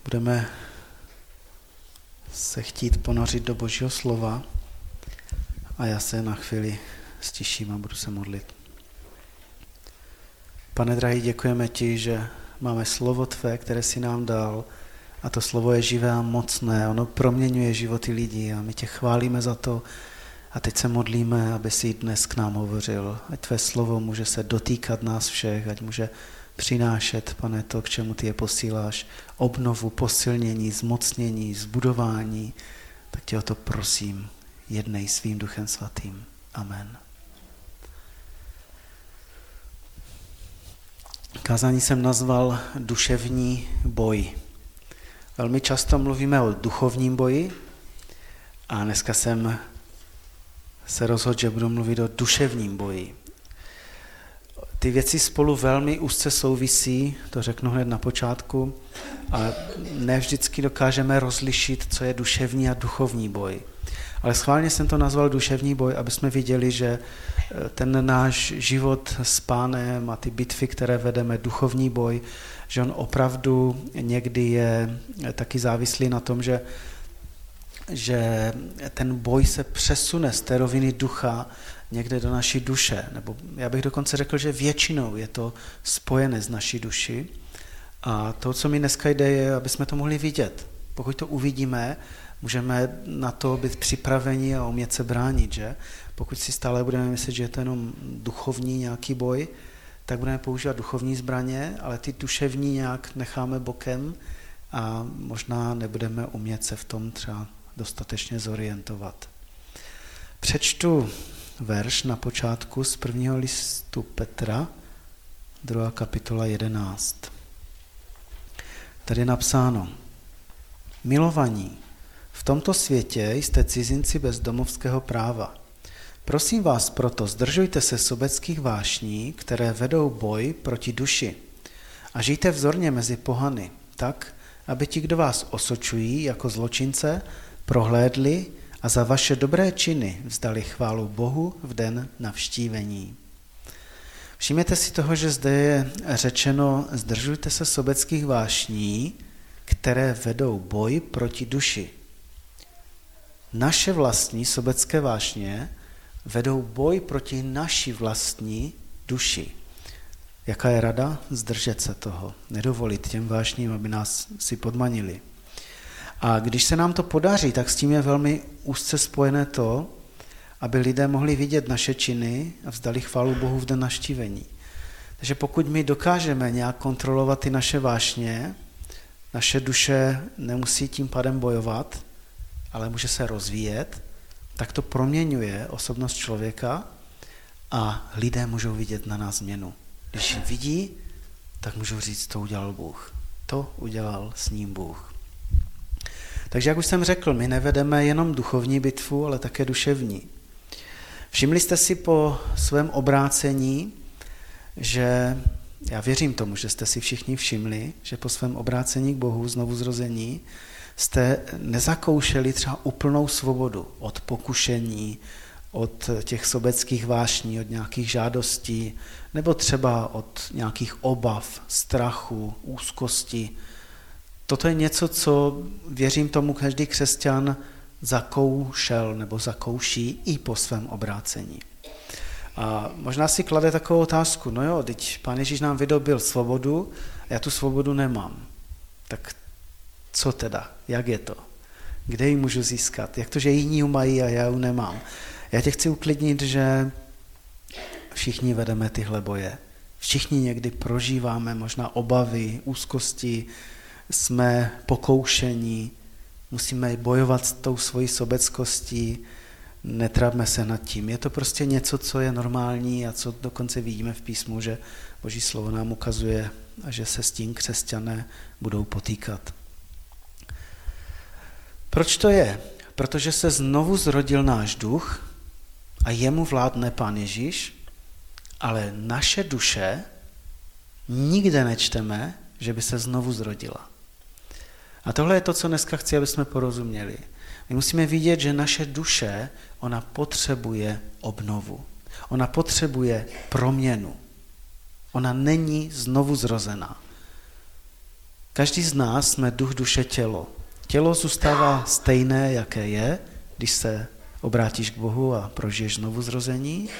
Budeme se chtít ponořit do Božího slova a já se na chvíli stiším a budu se modlit. Pane drahý, děkujeme ti, že máme slovo tvé, které jsi nám dal, a to slovo je živé a mocné, ono proměňuje životy lidí a my tě chválíme za to a teď se modlíme, aby jsi dnes k nám hovořil. Ať tvé slovo může se dotýkat nás všech, ať může přinášet, Pane, to, k čemu ty je posíláš, obnovu, posilnění, zmocnění, zbudování, tak tě o to prosím, jednej svým Duchem Svatým. Amen. Kázání jsem nazval duševní boj. Velmi často mluvíme o duchovním boji a dneska jsem se rozhodl, že budu mluvit o duševním boji. Ty věci spolu velmi úzce souvisí, to řeknu hned na počátku, a ne vždycky dokážeme rozlišit, co je duševní a duchovní boj. Ale schválně jsem to nazval duševní boj, aby jsme viděli, že ten náš život s Pánem a ty bitvy, které vedeme, duchovní boj, že on opravdu někdy je taky závislý na tom, že ten boj se přesune z té roviny ducha někde do naší duše. Nebo já bych dokonce řekl, že většinou je to spojené s naší duši. A to, co mi dneska jde, je, aby jsme to mohli vidět. Pokud to uvidíme, můžeme na to být připraveni a umět se bránit, že? Pokud si stále budeme myslet, že je to jenom duchovní nějaký boj, tak budeme používat duchovní zbraně, ale ty duševní nějak necháme bokem a možná nebudeme umět se v tom třeba dostatečně zorientovat. Přečtu verš na počátku z 1. listu Petra, 2. kapitola 11. Tady je napsáno: Milovaní, v tomto světě jste cizinci bez domovského práva. Prosím vás proto, zdržujte se sobeckých vášní, které vedou boj proti duši, a žijte vzorně mezi pohany, tak, aby ti, kdo vás osočují jako zločince, prohlédli a za vaše dobré činy vzdali chválu Bohu v den navštívení. Všimněte si toho, že zde je řečeno, zdržujte se sobeckých vášní, které vedou boj proti duši. Naše vlastní sobecké vášně vedou boj proti naší vlastní duši. Jaká je rada? Zdržet se toho, nedovolit těm vášním, aby nás si podmanili. A když se nám to podaří, tak s tím je velmi úzce spojené to, aby lidé mohli vidět naše činy a vzdali chválu Bohu v den navštívení. Takže pokud my dokážeme nějak kontrolovat ty naše vášně, naše duše nemusí tím pádem bojovat, ale může se rozvíjet, tak to proměňuje osobnost člověka a lidé můžou vidět na nás změnu. Když ji vidí, tak můžou říct, to udělal Bůh. To udělal s ním Bůh. Takže jak už jsem řekl, my nevedeme jenom duchovní bitvu, ale také duševní. Všimli jste si po svém obrácení, že já věřím tomu, že jste si všichni všimli, že po svém obrácení k Bohu, znovuzrození, jste nezakoušeli třeba úplnou svobodu od pokušení, od těch sobeckých vášní, od nějakých žádostí, nebo třeba od nějakých obav, strachu, úzkosti. Toto je něco, co věřím tomu každý křesťan zakoušel nebo zakouší i po svém obrácení. A možná si klade takovou otázku, no jo, teď Pán Ježíš nám vydobil svobodu a já tu svobodu nemám. Tak co teda? Jak je to? Kde ji můžu získat? Jak to, že jiní ji mají a já ji nemám? Já tě chci uklidnit, že všichni vedeme tyhle boje. Všichni někdy prožíváme možná obavy, úzkosti, jsme pokoušení, musíme bojovat s tou svojí sobeckostí, netrápme se nad tím. Je to prostě něco, co je normální a co dokonce vidíme v písmu, že Boží slovo nám ukazuje a že se s tím křesťané budou potýkat. Proč to je? Protože se znovu zrodil náš duch a jemu vládne Pán Ježíš, ale naše duše nikde nečteme, že by se znovu zrodila. A tohle je to, co dneska chci, aby jsme porozuměli. My musíme vidět, že naše duše, ona potřebuje obnovu. Ona potřebuje proměnu. Ona není znovu zrozená. Každý z nás jsme duch, duše, tělo. Tělo zůstává stejné, jaké je, když se obrátíš k Bohu a prožiješ znovuzrození.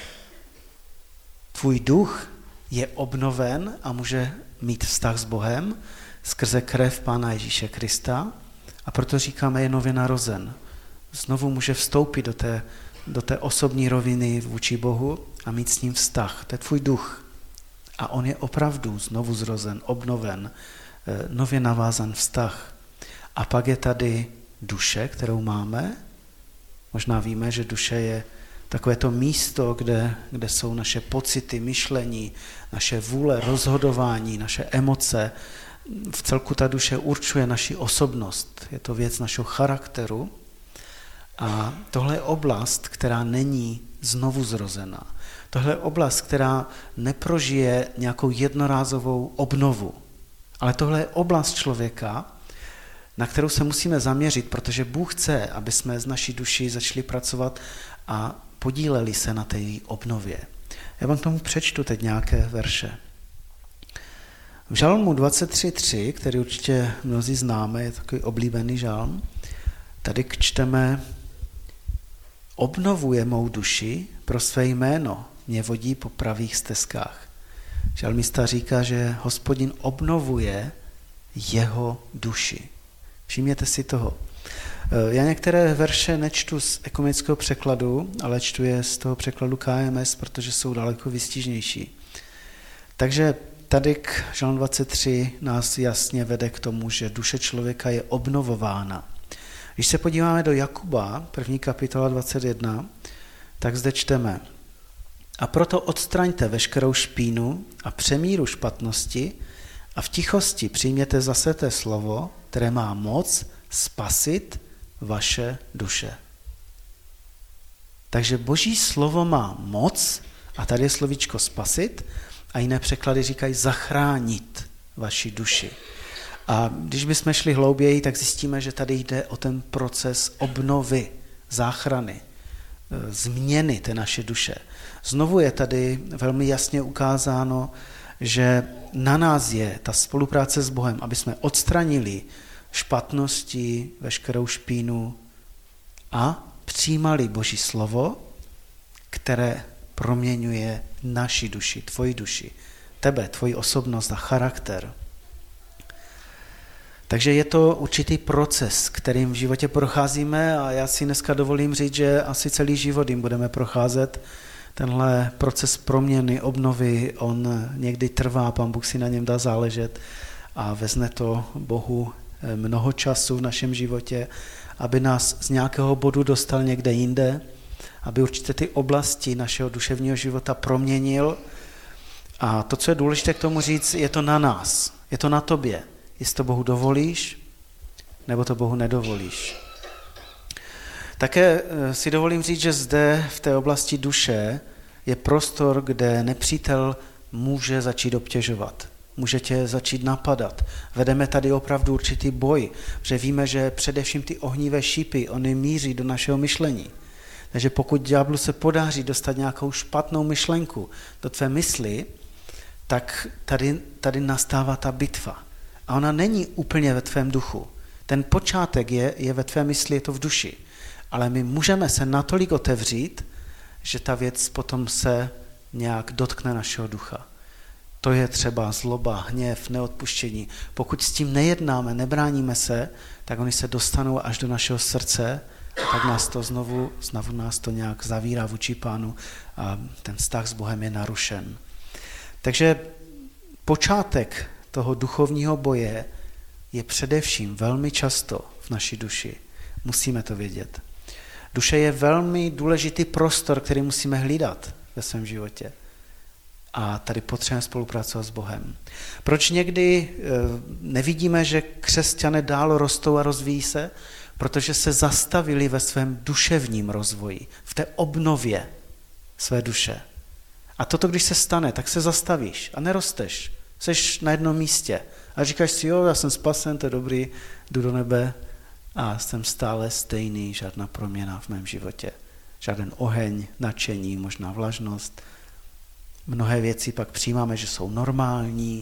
Tvůj duch je obnoven a může mít vztah s Bohem skrze krev Pána Ježíše Krista a proto říkáme, je nově narozen. Znovu může vstoupit do té osobní roviny vůči Bohu a mít s ním vztah. To je tvůj duch. A on je opravdu znovu zrozen, obnoven, nově navázan vztah. A pak je tady duše, kterou máme. Možná víme, že duše je takové to místo, kde jsou naše pocity, myšlení, naše vůle, rozhodování, naše emoce. V celku ta duše určuje naši osobnost. Je to věc našeho charakteru. A tohle je oblast, která není znovu zrozená. Tohle je oblast, která neprožije nějakou jednorázovou obnovu. Ale tohle je oblast člověka, na kterou se musíme zaměřit, protože Bůh chce, aby jsme z naší duši začali pracovat a podíleli se na té obnově. Já vám k tomu přečtu teď nějaké verše. V žalmu 23.3, který určitě mnozí známe, je takový oblíbený žalm, tady čteme: obnovuje mou duši, pro své jméno mě vodí po pravých stezkách. Žalmista říká, že Hospodin obnovuje jeho duši. Všimněte si toho. Já některé verše nečtu z ekumenického překladu, ale čtu je z toho překladu KMS, protože jsou daleko výstižnější. Takže tady k žalm 23 nás jasně vede k tomu, že duše člověka je obnovována. Když se podíváme do Jakuba, 1. kapitola 21, tak zde čteme: a proto odstraňte veškerou špínu a přemíru špatnosti a v tichosti přijměte zasvěté slovo, které má moc spasit vaše duše. Takže Boží slovo má moc, a tady je slovíčko spasit, a jiné překlady říkají zachránit vaši duši. A když bychom šli hlouběji, tak zjistíme, že tady jde o ten proces obnovy, záchrany, změny té naše duše. Znovu je tady velmi jasně ukázáno, že na nás je ta spolupráce s Bohem, aby jsme odstranili špatnosti, veškerou špínu a přijímali Boží slovo, které proměňuje naši duši, tvoji duši, tebe, tvoji osobnost a charakter. Takže je to určitý proces, kterým v životě procházíme a já si dneska dovolím říct, že asi celý život jim budeme procházet. Tenhle proces proměny, obnovy, on někdy trvá, Pán Bůh si na něm dá záležet a vezme to Bohu mnoho času v našem životě, aby nás z nějakého bodu dostal někde jinde, aby určitě ty oblasti našeho duševního života proměnil. A to, co je důležité k tomu říct, je to na nás, je to na tobě. Jestli to Bohu dovolíš, nebo to Bohu nedovolíš. Také si dovolím říct, že zde v té oblasti duše je prostor, kde nepřítel může začít obtěžovat, může tě začít napadat. Vedeme tady opravdu určitý boj, protože víme, že především ty ohnivé šípy, ony míří do našeho myšlení. Takže pokud ďáblu se podaří dostat nějakou špatnou myšlenku do tvé mysli, tak tady nastává ta bitva. A ona není úplně ve tvém duchu. Ten počátek je ve tvé mysli, je to v duši. Ale my můžeme se natolik otevřít, že ta věc potom se nějak dotkne našeho ducha. To je třeba zloba, hněv, neodpuštění. Pokud s tím nejednáme, nebráníme se, tak oni se dostanou až do našeho srdce a tak nás to znovu nás to nějak zavírá vůči Pánu a ten vztah s Bohem je narušen. Takže počátek toho duchovního boje je především velmi často v naší duši. Musíme to vědět. Duše je velmi důležitý prostor, který musíme hlídat ve svém životě. A tady potřebujeme spolupracovat s Bohem. Proč někdy nevidíme, že křesťané dál rostou a rozvíjí se? Protože se zastavili ve svém duševním rozvoji, v té obnově své duše. A toto, když se stane, tak se zastavíš a nerosteš. Jseš na jednom místě a říkáš si, jo, já jsem spasen, to je dobrý, jdu do nebe a jsem stále stejný, žádná proměna v mém životě. Žádný oheň, nadšení, možná vlažnost. Mnohé věci pak přijímáme, že jsou normální,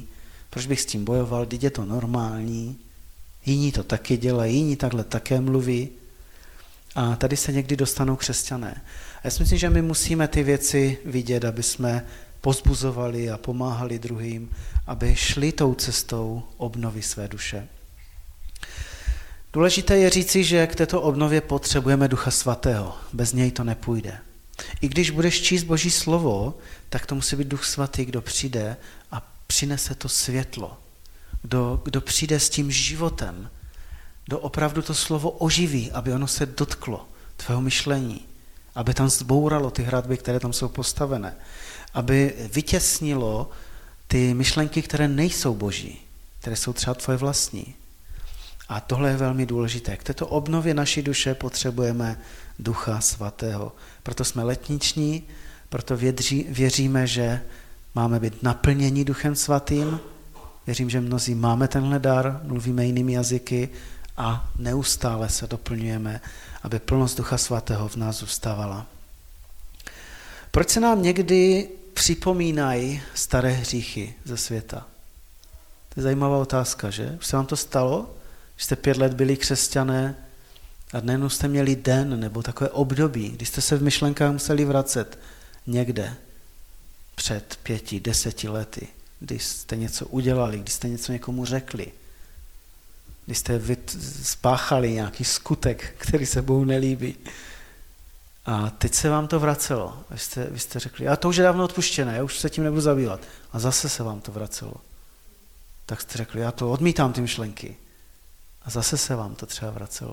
Proč bych s tím bojoval, teď je to normální, jiní to taky dělají, jiní takhle také mluví. A tady se někdy dostanou křesťané. A já si myslím, že my musíme ty věci vidět, aby jsme povzbuzovali a pomáhali druhým, aby šli tou cestou obnovy své duše. Důležité je říci, že k této obnově potřebujeme Ducha Svatého. Bez něj to nepůjde. I když budeš číst Boží slovo, tak to musí být Duch Svatý, kdo přijde a přinese to světlo. Kdo přijde s tím životem, kdo opravdu to slovo oživí, aby ono se dotklo tvého myšlení, aby tam zbouralo ty hradby, které tam jsou postavené, aby vytěsnilo ty myšlenky, které nejsou boží, které jsou třeba tvoje vlastní. A tohle je velmi důležité. K této obnově naší duše potřebujeme Ducha Svatého. Proto jsme letniční, proto věříme, že máme být naplněni Duchem Svatým. Věřím, že mnozí máme tenhle dar, mluvíme jinými jazyky a neustále se doplňujeme, aby plnost Ducha Svatého v nás zůstávala. Proč se nám někdy připomínají staré hříchy ze světa? To je zajímavá otázka, že? Už se vám to stalo? Když jste 5 let byli křesťané a najednou jste měli den nebo takové období, kdy jste se v myšlenkách museli vracet někde před 5, 10 lety, když jste něco udělali, když jste něco někomu řekli, když jste spáchali nějaký skutek, který se Bohu nelíbí. A teď se vám to vracelo. Vy jste řekli, a to už je dávno odpuštěné, já už se tím nebudu zabývat. A zase se vám to vracelo. Tak jste řekli, já to odmítám ty myšlenky. A zase se vám to třeba vracelo.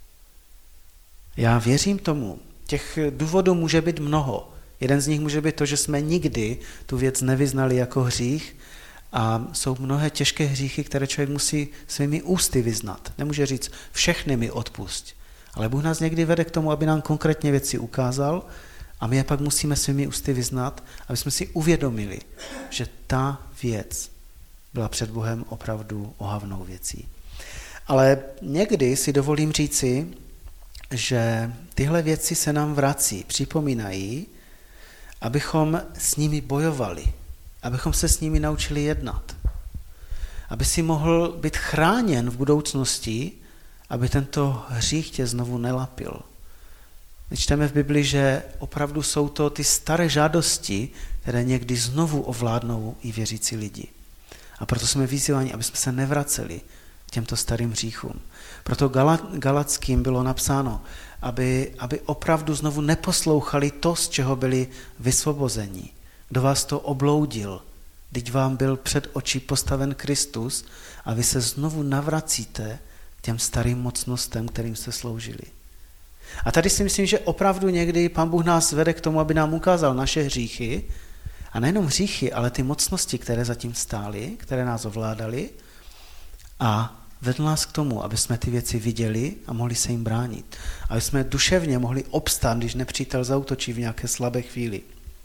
Já věřím tomu. Těch důvodů může být mnoho. Jeden z nich může být to, že jsme nikdy tu věc nevyznali jako hřích a jsou mnohé těžké hříchy, které člověk musí svými ústy vyznat. Nemůže říct, všechny mi odpusť. Ale Bůh nás někdy vede k tomu, aby nám konkrétně věci ukázal a my je pak musíme svými ústy vyznat, aby jsme si uvědomili, že ta věc byla před Bohem opravdu ohavnou věcí. Ale někdy si dovolím říci, že tyhle věci se nám vrací, připomínají, abychom s nimi bojovali, abychom se s nimi naučili jednat, aby si mohl být chráněn v budoucnosti, aby tento hřích tě znovu nelapil. My čteme v Bibli, že opravdu jsou to ty staré žádosti, které někdy znovu ovládnou i věřící lidi. A proto jsme vyzýváni, aby jsme se nevraceli k těmto starým hříchům. Proto Galackým bylo napsáno, aby opravdu znovu neposlouchali to, z čeho byli vysvobozeni. Kdo vás to obloudil, když vám byl před oči postaven Kristus a vy se znovu navracíte k těm starým mocnostem, kterým jste sloužili. A tady si myslím, že opravdu někdy Pán Bůh nás vede k tomu, aby nám ukázal naše hříchy, a nejenom hříchy, ale ty mocnosti, které zatím stály, které nás ovládaly, a vedl nás k tomu, aby jsme ty věci viděli a mohli se jim bránit. Aby jsme duševně mohli obstát, když nepřítel zaútočí v nějaké slabé chvíli.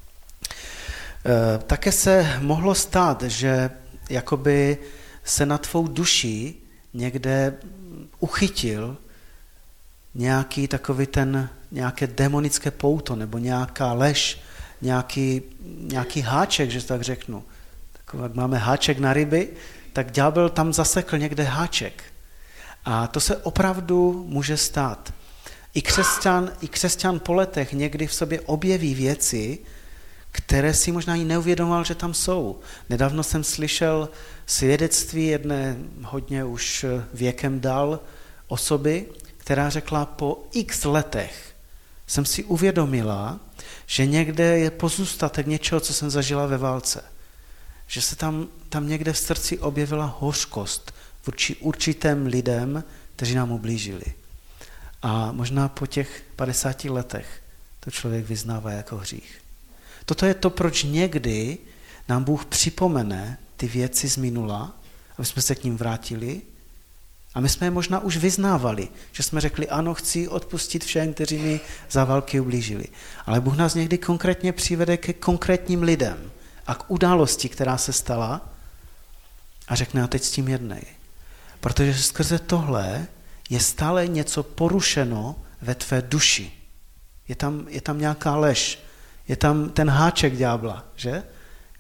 Také se mohlo stát, že jakoby se na tvou duši někde uchytil nějaký takový nějaké demonické pouto nebo nějaká lež, nějaký háček, že tak řeknu. Takový, jak máme háček na ryby, tak ďábel tam zasekl někde háček. A to se opravdu může stát. I křesťan po letech někdy v sobě objeví věci, které si možná i neuvědomoval, že tam jsou. Nedávno jsem slyšel svědectví jedné hodně už věkem dál osoby, která řekla, po x letech jsem si uvědomila, že někde je pozůstatek něčeho, co jsem zažila ve válce. Že se tam někde v srdci objevila hořkost vůči určitým lidem, kteří nám ublížili. A možná po těch 50 letech to člověk vyznává jako hřích. Toto je to, proč někdy nám Bůh připomene ty věci z minula, aby jsme se k ním vrátili. A my jsme je možná už vyznávali, že jsme řekli, ano, chci odpustit všem, kteří mi za války ublížili. Ale Bůh nás někdy konkrétně přivede ke konkrétním lidem a k události, která se stala, a řekne, a teď s tím jednej. Protože skrze tohle je stále něco porušeno ve tvé duši. Je tam nějaká lež, je tam ten háček ďábla, že?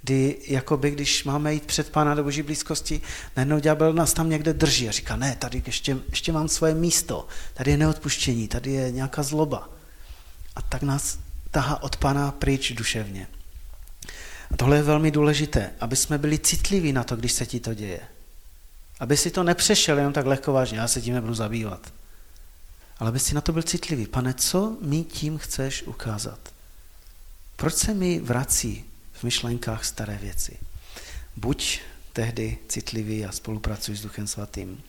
kdy jakoby, když máme jít před Pána do Boží blízkosti, najednou ďábel nás tam někde drží a říká, ne, tady ještě mám svoje místo, tady je neodpuštění, tady je nějaká zloba. A tak nás tahá od Pána pryč duševně. A tohle je velmi důležité, aby jsme byli citliví na to, když se ti to děje. Aby si to nepřešel jenom tak lehkovážně, já se tím nebudu zabývat. Ale aby si na to byl citlivý. Pane, co mi tím chceš ukázat? Proč se mi vrací v myšlenkách staré věci? Buď tehdy citlivý a spolupracuj s Duchem Svatým.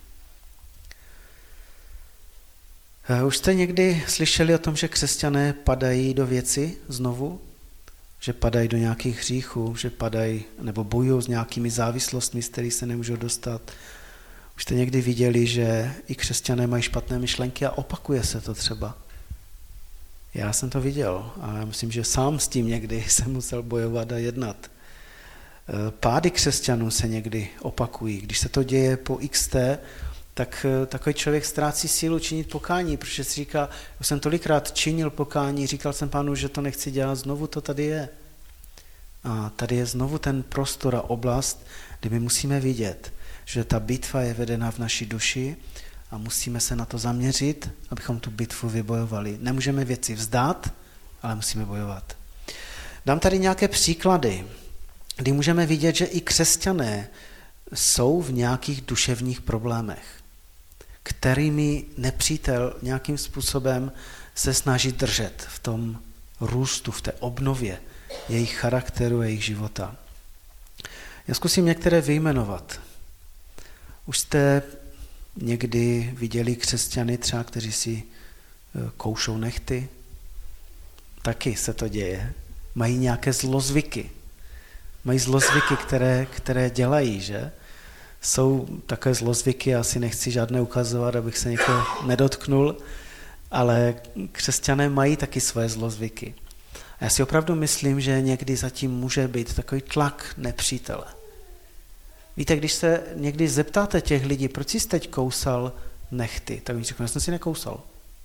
Už jste někdy slyšeli o tom, že křesťané padají do věci znovu? Že padají do nějakých hříchů, že padají nebo bojují s nějakými závislostmi, z kterých se nemůžou dostat. Už jste někdy viděli, že i křesťané mají špatné myšlenky a opakuje se to třeba. Já jsem to viděl a já myslím, že sám s tím někdy jsem musel bojovat a jednat. Pády křesťanů se někdy opakují. Když se to děje po XT, tak takový člověk ztrácí sílu činit pokání, protože si říká, už jsem tolikrát činil pokání, říkal jsem Pánu, že to nechci dělat, znovu to tady je. A tady je znovu ten prostor a oblast, kdy my musíme vidět, že ta bitva je vedena v naší duši a musíme se na to zaměřit, abychom tu bitvu vybojovali. Nemůžeme věci vzdát, ale musíme bojovat. Dám tady nějaké příklady, kdy můžeme vidět, že i křesťané jsou v nějakých duševních problémech, kterými nepřítel nějakým způsobem se snaží držet v tom růstu, v té obnově jejich charakteru, jejich života. Já zkusím některé vyjmenovat. Už jste někdy viděli křesťany třeba, kteří si koušou nehty? Taky se to děje. Mají nějaké zlozvyky. Mají zlozvyky, které dělají, že? Jsou takové zlozvyky, asi nechci žádné ukazovat, abych se někoho nedotknul, ale křesťané mají taky svoje zlozvyky. A já si opravdu myslím, že někdy zatím může být takový tlak nepřítele. Víte, když se někdy zeptáte těch lidí, proč jsi teď kousal nehty, tak oni řeknou, já jsem si nekousal.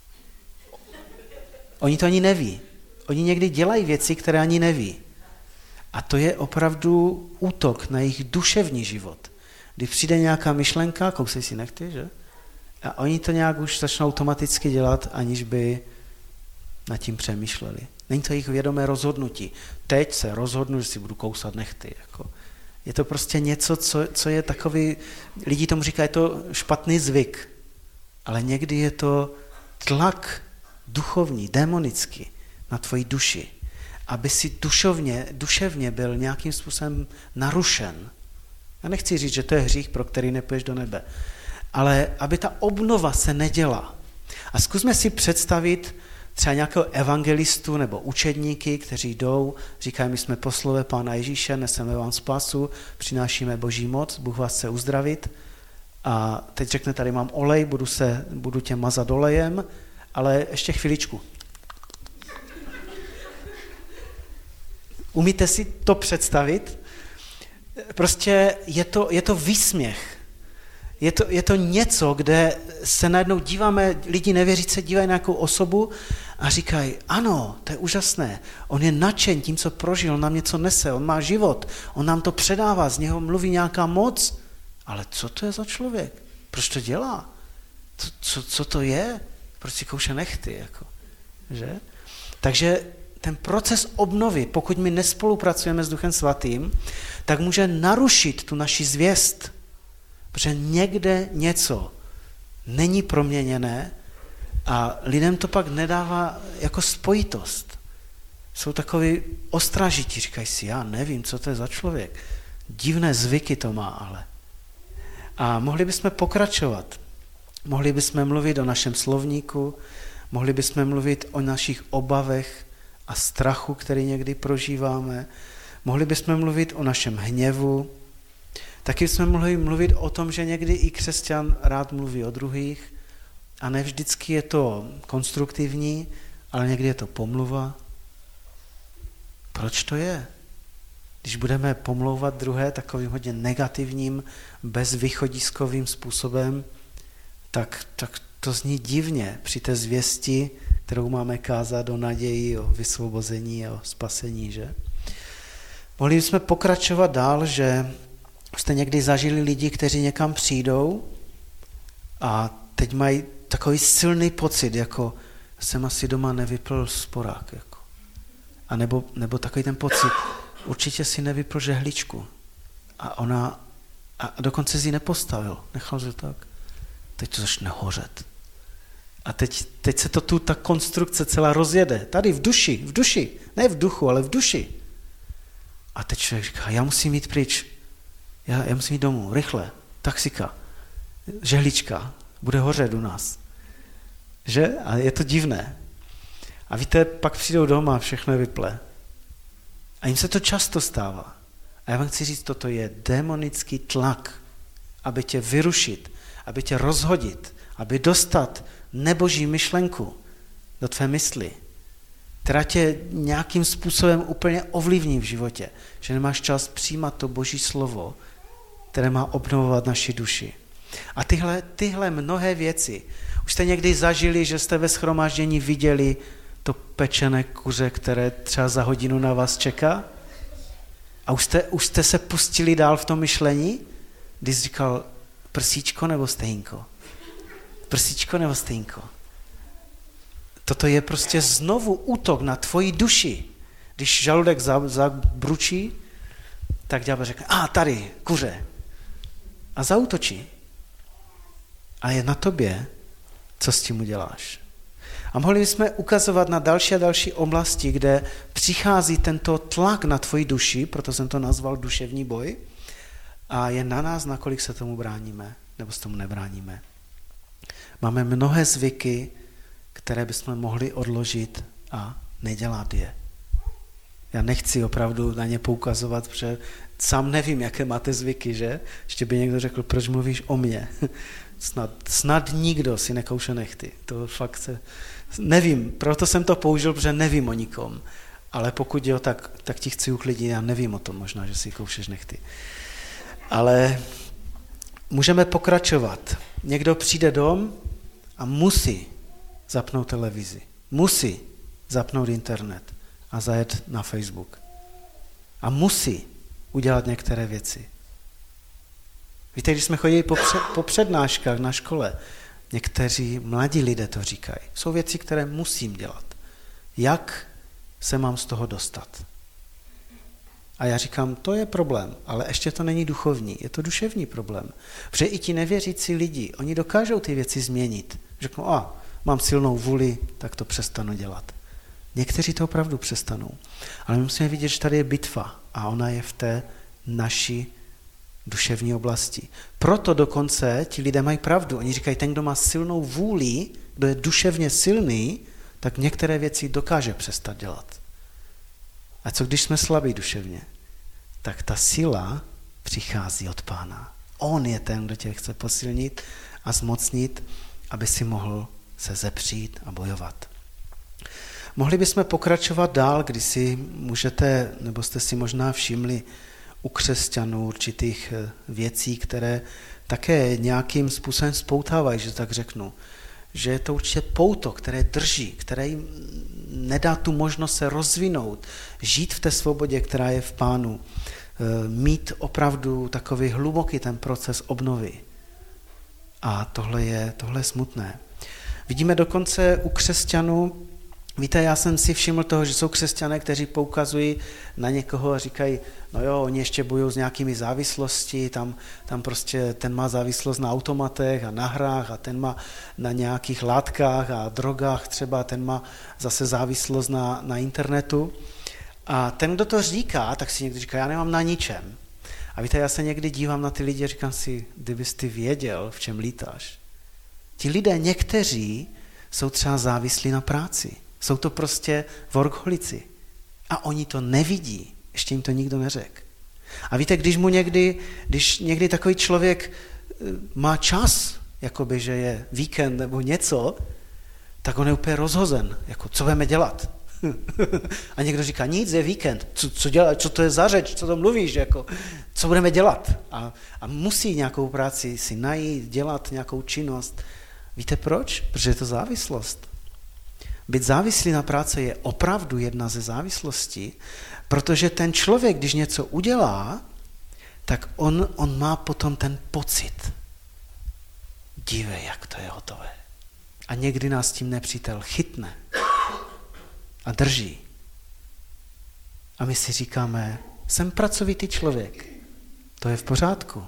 Oni to ani neví. Oni někdy dělají věci, které ani neví. A to je opravdu útok na jejich duševní život. Když přijde nějaká myšlenka, kousej si nehty, že? A oni to nějak už začnou automaticky dělat, aniž by nad tím přemýšleli. Není to jejich vědomé rozhodnutí. Teď se rozhodnu, že si budu kousat nehty. Jako. Je to prostě něco, co je takový, lidi tomu říkají, je to špatný zvyk. Ale někdy je to tlak duchovní, démonický na tvoji duši. Aby si duševně byl nějakým způsobem narušen. Já nechci říct, že to je hřích, pro který nepůjdeš do nebe. Ale aby ta obnova se neděla. A zkusme si představit třeba nějakého evangelistu nebo učedníky, kteří jdou, říkají, my jsme poslové Pána Ježíše, neseme vám spásu, přinášíme Boží moc, Bůh vás chce uzdravit. A teď řekne, tady mám olej, budu tě mazat olejem, ale ještě chviličku. Umíte si to představit? Prostě je to výsměch. Je to něco, kde se najednou díváme, lidi nevěřící se dívají na nějakou osobu a říkají, ano, to je úžasné, on je nadšen tím, co prožil, on nám něco nese, on má život, on nám to předává, z něho mluví nějaká moc, ale co to je za člověk? Proč to dělá? Co to je? Proč si kouše nehty? Jako, že? Takže ten proces obnovy, pokud my nespolupracujeme s Duchem Svatým, tak může narušit tu naši zvěst, protože někde něco není proměněné a lidem to pak nedává jako spojitost. Jsou takový ostražití, říkají si, já nevím, co to je za člověk. Divné zvyky to má, ale. A mohli bychom pokračovat. Mohli bychom mluvit o našem slovníku, mohli bychom mluvit o našich obavech a strachu, který někdy prožíváme. Mohli bychom mluvit o našem hněvu. Taky bychom mohli mluvit o tom, že někdy i křesťan rád mluví o druhých a ne vždycky je to konstruktivní, ale někdy je to pomluva. Proč to je? Když budeme pomlouvat druhé takovým hodně negativním, bezvýchodiskovým způsobem, tak to zní divně při té zvěsti, kterou máme kázat o naději, o vysvobození, o spasení, že? Mohli bychom pokračovat dál, že jste někdy zažili lidi, kteří někam přijdou a teď mají takový silný pocit, jako jsem asi doma nevypil sporák. Jako. A nebo takový ten pocit, určitě si nevypil žehličku. A dokonce si ji nepostavil, nechal si tak. Teď to začne hořet. A teď se ta konstrukce celá rozjede. Tady v duši, ne v duchu, ale v duši. A teď člověk říká, já musím jít pryč. Já musím jít domů, rychle, taxika, žehlička, bude hořet u nás. Že? A je to divné. A víte, pak přijdou doma a všechno je vyple. A jim se to často stává. A já vám chci říct, toto je démonický tlak, aby tě vyrušit, aby tě rozhodit, aby dostat neboží myšlenku do tvé mysli, která tě nějakým způsobem úplně ovlivní v životě, že nemáš čas přijímat to boží slovo, které má obnovovat naši duši. A tyhle mnohé věci, už jste někdy zažili, že jste ve shromáždění viděli to pečené kuře, které třeba za hodinu na vás čeká? A už jste se pustili dál v tom myšlení, když jsi říkal prsíčko nebo stejnko? Prsíčko nebo stejnko? Toto je prostě znovu útok na tvoji duši. Když žaludek zabručí, tak ďábel řekne, tady, kuře. A zaútočí. A je na tobě, co s tím uděláš. A mohli bychom ukazovat na další a další oblasti, kde přichází tento tlak na tvoji duši, proto jsem to nazval duševní boj, a je na nás, nakolik se tomu bráníme, nebo se tomu nebráníme. Máme mnohé zvyky, které bychom mohli odložit a nedělat je. Já nechci opravdu na ně poukazovat, protože sám nevím, jaké máte zvyky, že? Ještě by někdo řekl, proč mluvíš o mně? Snad nikdo si nekouše nechty. To fakt nevím, proto jsem to použil, protože nevím o nikom. Ale pokud jo, tak ti chci uklidit, já nevím o tom možná, že si koušeš nechty. Ale můžeme pokračovat. Někdo přijde dom a musí zapnout televizi. Musí zapnout internet a zajet na Facebook. A musí udělat některé věci. Víte, když jsme chodili po přednáškách na škole, někteří mladí lidé to říkají. Jsou věci, které musím dělat. Jak se mám z toho dostat? A já říkám, to je problém, ale ještě to není duchovní, je to duševní problém. Protože i ti nevěřící lidi, oni dokážou ty věci změnit. Řeknou, mám silnou vůli, tak to přestanu dělat. Někteří to opravdu přestanou. Ale my musíme vidět, že tady je bitva a ona je v té naší duševní oblasti. Proto dokonce ti lidé mají pravdu. Oni říkají, ten, kdo má silnou vůli, kdo je duševně silný, tak některé věci dokáže přestat dělat. A co když jsme slabí duševně? Tak ta síla přichází od Pána. On je ten, kdo tě chce posilnit a zmocnit, aby si mohl se zepřít a bojovat. Mohli bychom pokračovat dál, kdy si můžete, nebo jste si možná všimli u křesťanů určitých věcí, které také nějakým způsobem spoutávají, že tak řeknu. Že je to určitě pouto, které drží, které jim nedá tu možnost se rozvinout, žít v té svobodě, která je v Pánu, mít opravdu takový hluboký ten proces obnovy. A tohle je smutné. Vidíme dokonce u křesťanů, víte, já jsem si všiml toho, že jsou křesťané, kteří poukazují na někoho a říkají, no jo, oni ještě bojují s nějakými závislosti, tam prostě ten má závislost na automatech a na hrách a ten má na nějakých látkách a drogách třeba, ten má zase závislost na internetu. A ten, kdo to říká, tak si někdo říká, já nemám na ničem. A víte, já se někdy dívám na ty lidi a říkám si, kdybys ty věděl, v čem lítáš. Ti lidé někteří jsou třeba závislí na práci. Jsou to prostě workoholici. A oni to nevidí. Ještě jim to nikdo neřekl. A víte, když někdy takový člověk má čas, jakoby, že je víkend nebo něco, tak on je úplně rozhozen. Jako, co budeme dělat? A někdo říká, nic, je víkend. Co to je za řeč? Co to mluvíš? Jako, co budeme dělat? A musí nějakou práci si najít, dělat nějakou činnost. Víte proč? Protože je to závislost. Být závislý na práci je opravdu jedna ze závislostí, protože ten člověk, když něco udělá, tak on má potom ten pocit. Dívej, jak to je hotové. A někdy nás tím nepřítel chytne a drží. A my si říkáme, jsem pracovitý člověk, to je v pořádku.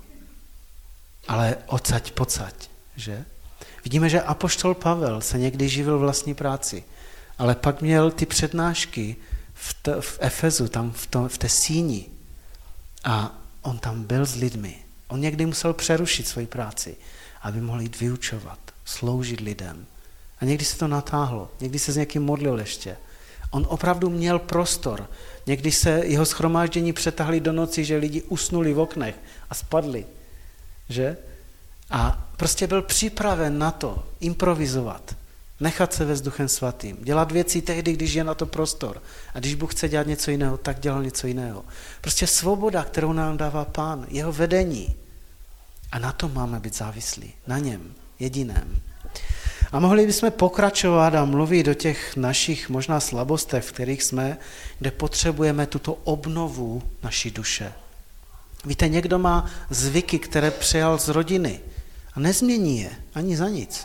Ale odsaď pocať, že? Vidíme, že apoštol Pavel se někdy živil vlastní práci, ale pak měl ty přednášky v Efezu, tam v té síni. A on tam byl s lidmi. On někdy musel přerušit svoji práci, aby mohl jít vyučovat, sloužit lidem. A někdy se to natáhlo, někdy se s někým modlil ještě. On opravdu měl prostor. Někdy se jeho shromáždění přetahli do noci, že lidi usnuli v oknech a spadli. Že? A prostě byl připraven na to improvizovat, nechat se vést Duchem Svatým, dělat věci tehdy, když je na to prostor. A když Bůh chce dělat něco jiného, tak dělal něco jiného. Prostě svoboda, kterou nám dává Pán, jeho vedení. A na to máme být závislí, na něm, jediném. A mohli bychom pokračovat a mluvit o těch našich možná slabostech, v kterých jsme, kde potřebujeme tuto obnovu naší duše. Víte, někdo má zvyky, které přejal z rodiny a nezmění je ani za nic.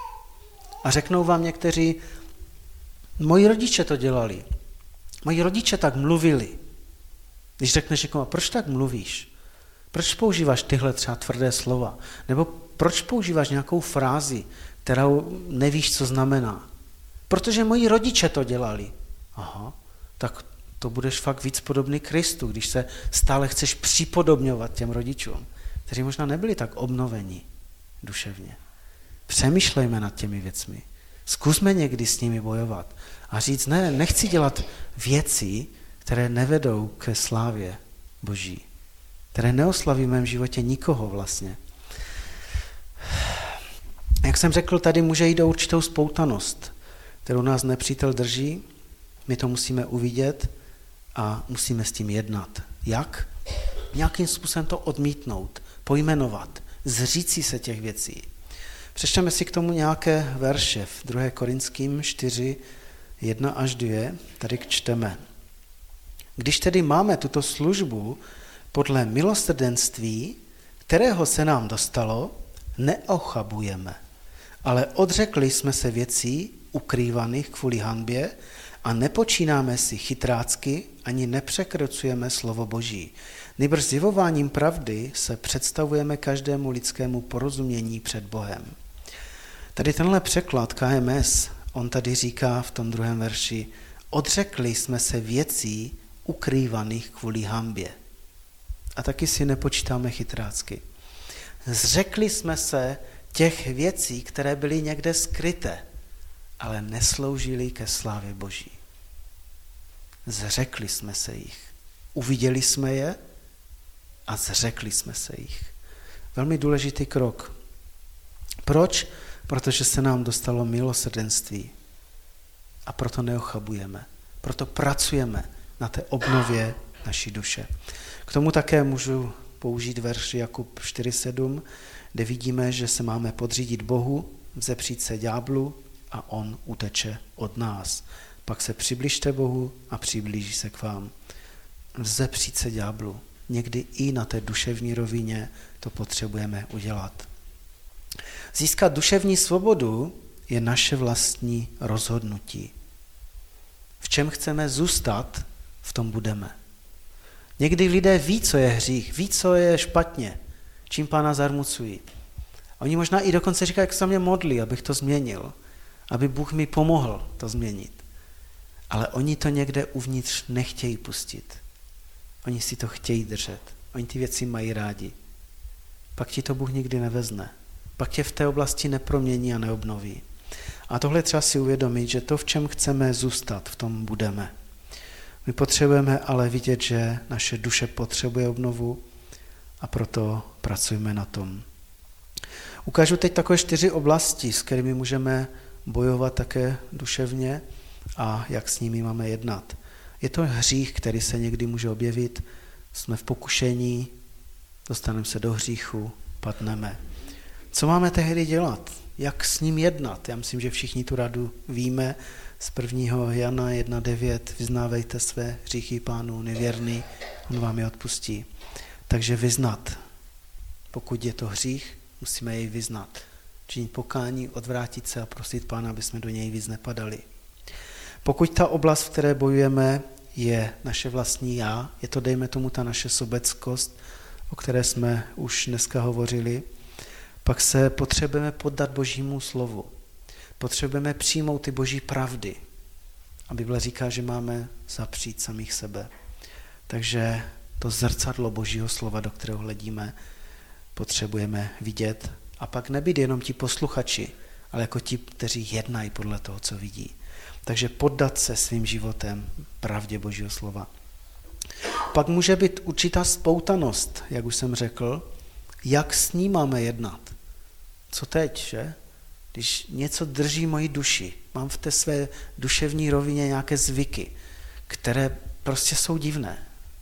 A řeknou vám někteří, moji rodiče to dělali, moji rodiče tak mluvili. Když řekneš někomu, proč tak mluvíš? Proč používáš tyhle třeba tvrdé slova? Nebo proč používáš nějakou frázi, kterou nevíš, co znamená? Protože moji rodiče to dělali. Aha, tak to budeš fakt víc podobný Kristu, když se stále chceš připodobňovat těm rodičům, kteří možná nebyli tak obnoveni duševně. Přemýšlejme nad těmi věcmi. Zkusme někdy s nimi bojovat a říct, ne, nechci dělat věci, které nevedou ke slávě Boží, které neoslaví v mém životě nikoho vlastně. Jak jsem řekl, tady může jít o určitou spoutanost, kterou nás nepřítel drží, my to musíme uvidět a musíme s tím jednat. Jak? Nějakým způsobem to odmítnout, pojmenovat, zříci se těch věcí. Přečteme si k tomu nějaké verše v 2. Korinským 4, 1 až 2, tady čteme. Když tedy máme tuto službu podle milosrdenství, kterého se nám dostalo, neochabujeme, ale odřekli jsme se věcí ukrývaných kvůli hanbě a nepočínáme si chytrácky ani nepřekrocujeme slovo Boží. Nýbrž zjevováním pravdy se představujeme každému lidskému porozumění před Bohem. Tady tenhle překlad KMS, on tady říká v tom 2. verši, odřekli jsme se věcí ukrývaných kvůli hanbě. A taky si nepočítáme chytrácky. Zřekli jsme se těch věcí, které byly někde skryté, ale nesloužily ke slávě Boží. Zřekli jsme se jich. Uviděli jsme je a zřekli jsme se jich. Velmi důležitý krok. Proč? Protože se nám dostalo milosrdenství. A proto neochabujeme. Proto pracujeme na té obnově naší duše. K tomu také můžu použít verš Jakub 4.7, kde vidíme, že se máme podřídit Bohu, vzepřít se ďáblu a on uteče od nás. Pak se přibližte Bohu a přiblíží se k vám. Vzepřít se ďáblu. Někdy i na té duševní rovině to potřebujeme udělat. Získat duševní svobodu je naše vlastní rozhodnutí. V čem chceme zůstat, v tom budeme. Někdy lidé ví, co je hřích, ví, co je špatně, čím Pána zarmucují. Oni možná i dokonce říkají, jak se mě modlí, abych to změnil, aby Bůh mi pomohl to změnit. Ale oni to někde uvnitř nechtějí pustit. Oni si to chtějí držet. Oni ty věci mají rádi. Pak ti to Bůh nikdy nevezne. Pak tě v té oblasti nepromění a neobnoví. A tohle třeba si uvědomit, že to, v čem chceme zůstat, v tom budeme. My potřebujeme ale vidět, že naše duše potřebuje obnovu a proto pracujeme na tom. Ukážu teď takové 4 oblasti, s kterými můžeme bojovat také duševně a jak s nimi máme jednat. Je to hřích, který se někdy může objevit, jsme v pokušení, dostaneme se do hříchu, padneme. Co máme tehdy dělat? Jak s ním jednat? Já myslím, že všichni tu radu víme, z 1. Jana 1.9, vyznávejte své hříchy Pánu, nevěrný, on vám je odpustí. Takže vyznat. Pokud je to hřích, musíme jej vyznat. Činit pokání, odvrátit se a prosit Pána, aby jsme do něj víc nepadali. Pokud ta oblast, v které bojujeme, je naše vlastní já, je to, dejme tomu, ta naše sobeckost, o které jsme už dneska hovořili, pak se potřebujeme poddat Božímu slovu. Potřebujeme přijmout ty Boží pravdy. A Bible říká, že máme zapřít samých sebe. Takže to zrcadlo Božího slova, do kterého hledíme, potřebujeme vidět. A pak nebýt jenom ti posluchači, ale jako ti, kteří jednají podle toho, co vidí. Takže poddat se svým životem pravdě Božího slova. Pak může být určitá spoutanost, jak už jsem řekl, jak s ní máme jednat. Co teď, že? Když něco drží moji duši, mám v té své duševní rovině nějaké zvyky, které prostě jsou divné.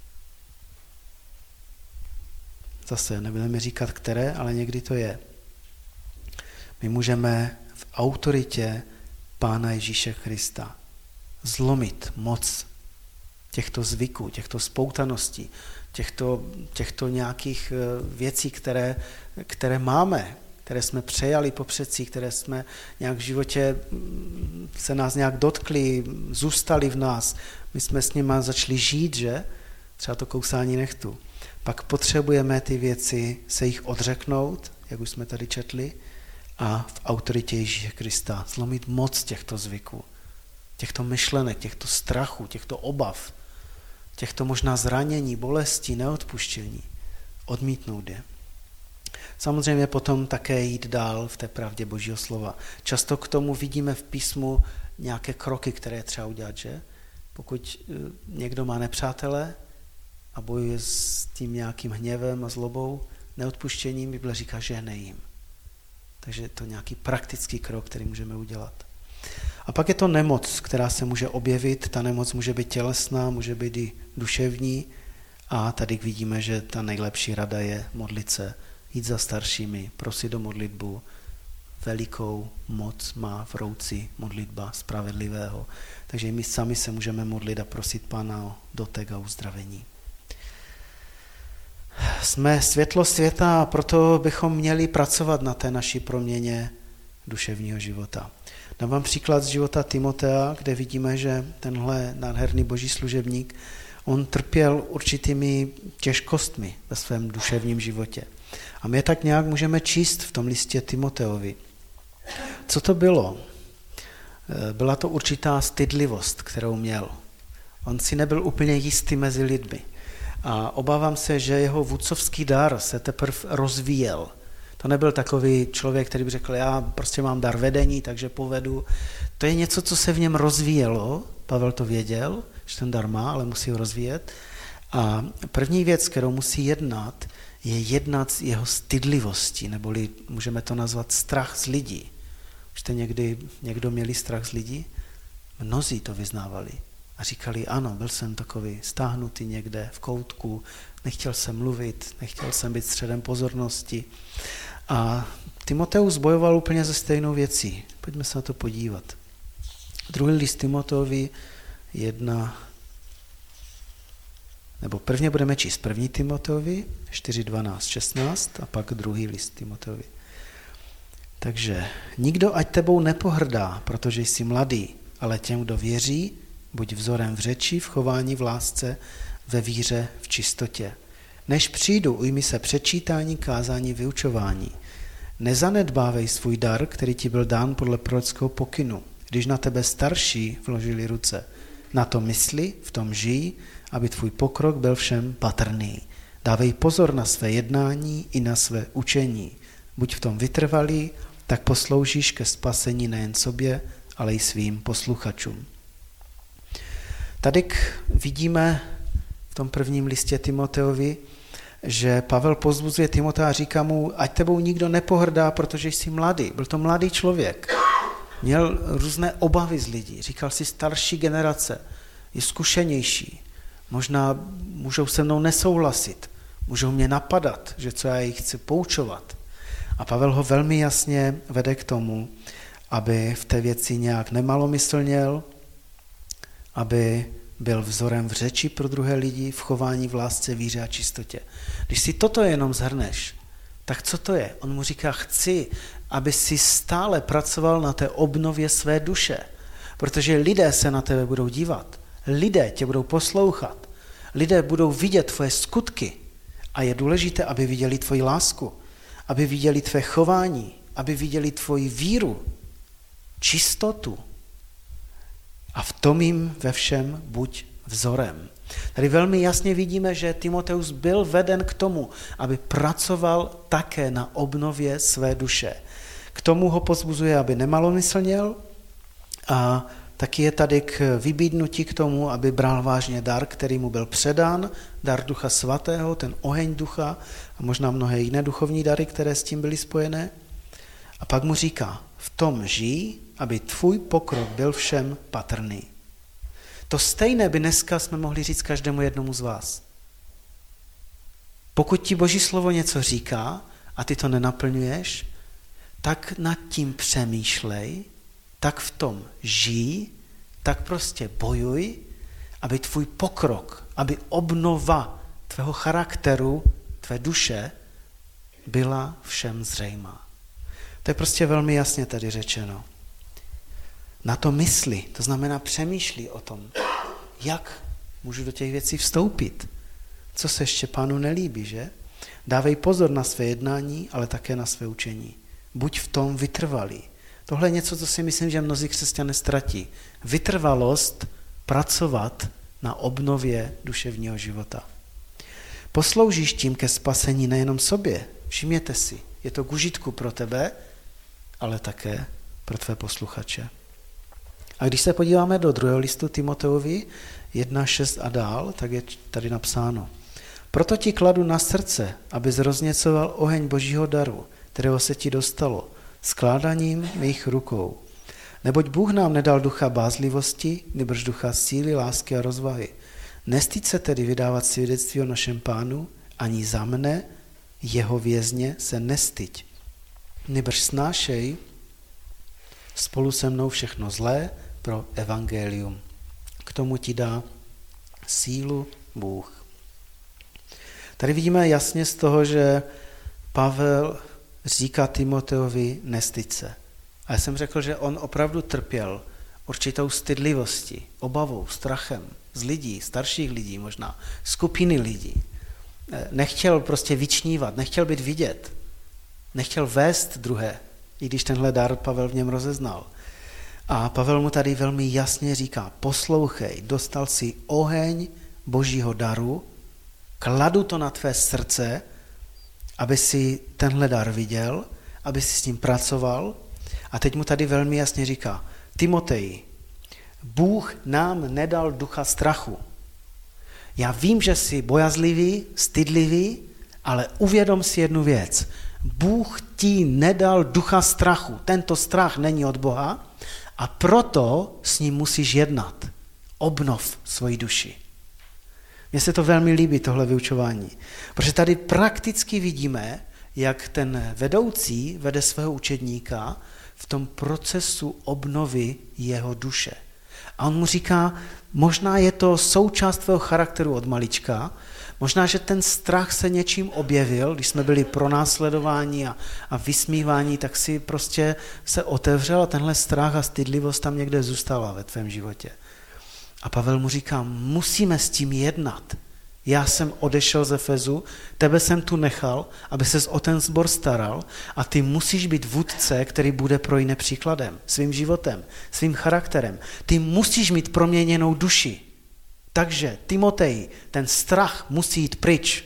Zase nebudeme říkat které, ale někdy to je. My můžeme v autoritě Pána Ježíše Krista zlomit moc těchto zvyků, těchto spoutaností, těchto nějakých věcí, které máme, které jsme přejali po předcích, které jsme nějak v životě se nás nějak dotkli, zůstali v nás. My jsme s nimi začali žít, že? Třeba to kousání nechtu. Pak potřebujeme ty věci se jich odřeknout, jak už jsme tady četli, a v autoritě Ježíše Krista zlomit moc těchto zvyků, těchto myšlenek, těchto strachů, těchto obav, těchto možná zranění, bolestí, neodpuštění. Odmítnout je. Samozřejmě potom také jít dál v té pravdě Božího slova. Často k tomu vidíme v písmu nějaké kroky, které je třeba udělat, že? Pokud někdo má nepřátele a bojuje s tím nějakým hněvem a zlobou, neodpuštěním, Bible říká, žehnej jim. Takže je to nějaký praktický krok, který můžeme udělat. A pak je to nemoc, která se může objevit. Ta nemoc může být tělesná, může být i duševní. A tady vidíme, že ta nejlepší rada je modlit se, jít za staršími, prosit o modlitbu. Velikou moc má v rouci modlitba spravedlivého. Takže my sami se můžeme modlit a prosit Pána o dotek a uzdravení. Jsme světlo světa a proto bychom měli pracovat na té naší proměně duševního života. Dám vám příklad z života Timotea, kde vidíme, že tenhle nádherný boží služebník, on trpěl určitými těžkostmi ve svém duševním životě. A my je tak nějak můžeme číst v tom listě Timoteovi. Co to bylo? Byla to určitá stydlivost, kterou měl. On si nebyl úplně jistý mezi lidmi. A obávám se, že jeho vůdcovský dar se teprve rozvíjel. To nebyl takový člověk, který by řekl, já prostě mám dar vedení, takže povedu. To je něco, co se v něm rozvíjelo. Pavel to věděl, že ten dar má, ale musí ho rozvíjet. A první věc, kterou musí jednat, je jednat z jeho stydlivosti, neboli můžeme to nazvat strach z lidí. Už jste někdo měli strach z lidí? Mnozí to vyznávali. A říkali, ano, byl jsem takový stáhnutý někde v koutku, nechtěl jsem mluvit, nechtěl jsem být středem pozornosti. A Timoteus bojoval úplně ze stejnou věcí. Pojďme se na to podívat. Druhý list Timoteovi 1, nebo prvně budeme číst 1. Timoteovi 4, 12, 16 a pak druhý list Timoteovi. Takže nikdo ať tebou nepohrdá, protože jsi mladý, ale těm, kdo věří, buď vzorem v řeči, v chování, v lásce, ve víře, v čistotě. Než přijdu, ujmi se přečítání, kázání, vyučování. Nezanedbávej svůj dar, který ti byl dán podle prorockého pokynu. Když na tebe starší vložili ruce, na to mysli, v tom žij, aby tvůj pokrok byl všem patrný. Dávej pozor na své jednání i na své učení. Buď v tom vytrvalý, tak posloužíš ke spasení nejen sobě, ale i svým posluchačům. Tady vidíme v tom prvním listě Timoteovi, že Pavel povzbuzuje Timotea a říká mu, ať tebou nikdo nepohrdá, protože jsi mladý. Byl to mladý člověk. Měl různé obavy z lidí. Říkal si, starší generace je zkušenější. Možná můžou se mnou nesouhlasit. Můžou mě napadat, že co já jich chci poučovat. A Pavel ho velmi jasně vede k tomu, aby v té věci nějak nemalomyslněl, aby byl vzorem v řeči pro druhé lidi, v chování, v lásce, víře a čistotě. Když si toto jenom zhrneš, tak co to je? On mu říká, chci, aby si stále pracoval na té obnově své duše, protože lidé se na tebe budou dívat, lidé tě budou poslouchat, lidé budou vidět tvoje skutky a je důležité, aby viděli tvoji lásku, aby viděli tvé chování, aby viděli tvoji víru, čistotu. A v tom jim ve všem buď vzorem. Tady velmi jasně vidíme, že Timoteus byl veden k tomu, aby pracoval také na obnově své duše. K tomu ho povzbuzuje, aby nemalomyslněl a taky je tady k vybídnutí k tomu, aby bral vážně dar, který mu byl předán, dar Ducha Svatého, ten oheň ducha a možná mnohé jiné duchovní dary, které s tím byly spojené. A pak mu říká, v tom žij, aby tvůj pokrok byl všem patrný. To stejné by dneska jsme mohli říct každému jednomu z vás. Pokud ti Boží slovo něco říká a ty to nenaplňuješ, tak nad tím přemýšlej, tak v tom žij, tak prostě bojuj, aby tvůj pokrok, aby obnova tvého charakteru, tvé duše byla všem zřejmá. To je prostě velmi jasně tady řečeno. Na to mysli, to znamená přemýšlí o tom, jak můžu do těch věcí vstoupit. Co se ještě Pánu nelíbí, že? Dávej pozor na své jednání, ale také na své učení. Buď v tom vytrvalý. Tohle je něco, co si myslím, že mnozí křesťané ztratí. Vytrvalost pracovat na obnově duševního života. Posloužíš tím ke spasení nejenom sobě. Všimněte si, je to k užitku pro tebe, ale také pro tvé posluchače. A když se podíváme do 2. listu Timoteovi 1.6 a dál, tak je tady napsáno. Proto ti kladu na srdce, abys rozněcoval oheň Božího daru, kterého se ti dostalo, skládaním mých rukou. Neboť Bůh nám nedal ducha bázlivosti, nýbrž ducha síly, lásky a rozvahy. Nestyď se tedy vydávat svědectví o našem Pánu, ani za mne, jeho vězně, se nestyď. Nýbrž snášej spolu se mnou všechno zlé pro evangelium. K tomu ti dá sílu Bůh. Tady vidíme jasně z toho, že Pavel říká Timoteovi nestyď se. A já jsem řekl, že on opravdu trpěl určitou stydlivostí, obavou, strachem z lidí, starších lidí možná, skupiny lidí. Nechtěl prostě vyčnívat, nechtěl být vidět, nechtěl vést druhé, i když tenhle dar Pavel v něm rozeznal. A Pavel mu tady velmi jasně říká, poslouchej, dostal si oheň Božího daru, kladu to na tvé srdce, aby si tenhle dar viděl, aby si s ním pracoval. A teď mu tady velmi jasně říká, Timoteji, Bůh nám nedal ducha strachu. Já vím, že jsi bojazlivý, stydlivý, ale uvědom si jednu věc. Bůh ti nedal ducha strachu. Tento strach není od Boha a proto s ním musíš jednat. Obnov svoji duši. Mně se to velmi líbí, tohle vyučování, protože tady prakticky vidíme, jak ten vedoucí vede svého učedníka v tom procesu obnovy jeho duše. A on mu říká, možná je to součást tvého charakteru od malička, možná, že ten strach se něčím objevil, když jsme byli pronásledováni a vysmívání, tak si prostě se otevřel a tenhle strach a stydlivost tam někde zůstala ve tvém životě. A Pavel mu říká, musíme s tím jednat. Já jsem odešel z Efezu, tebe jsem tu nechal, aby ses o ten sbor staral a ty musíš být vůdce, který bude pro jiné příkladem, svým životem, svým charakterem. Ty musíš mít proměněnou duši. Takže, Timotej, ten strach musí jít pryč.